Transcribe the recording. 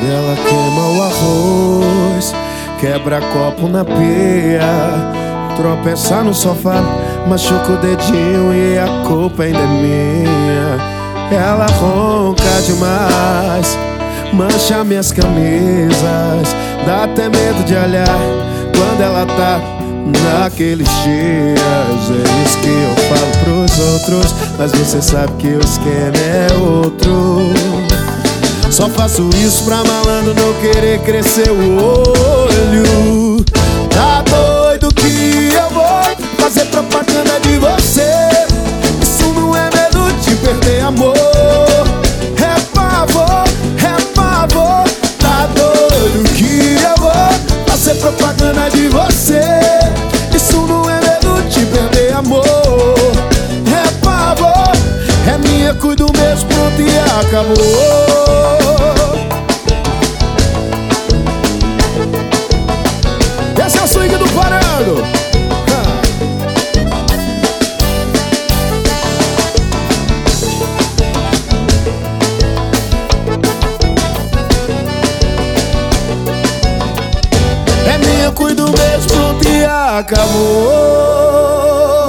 Ela queima o arroz, quebra copo na pia, tropeça no sofá, machuca o dedinho e a culpa ainda é minha. Ela ronca demais, mancha minhas camisas, dá até medo de olhar quando ela tá naqueles dias. É isso que eu falo pros outros, mas você sabe que o esquema é outro. Só faço isso pra malandro não querer crescer o olho. Tá doido que eu vou fazer propaganda de você? Isso não é medo de perder amor, é pavor, é pavor. Tá doido que eu vou fazer propaganda de você? Isso não é medo de perder amor, é pavor. É minha, cuido mesmo, pronto e acabou. Esse é o swing do Parando. É minha, cuido mesmo, pronto e acabou.